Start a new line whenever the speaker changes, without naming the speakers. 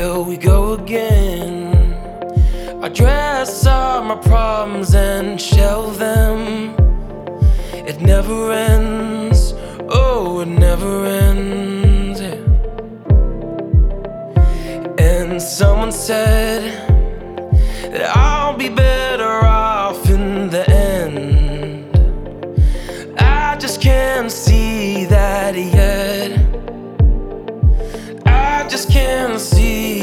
Here we go again. I dress all my problems and shelve them. It never ends, oh, it never ends, yeah. And someone said that I'll be better off in the end. I just can't see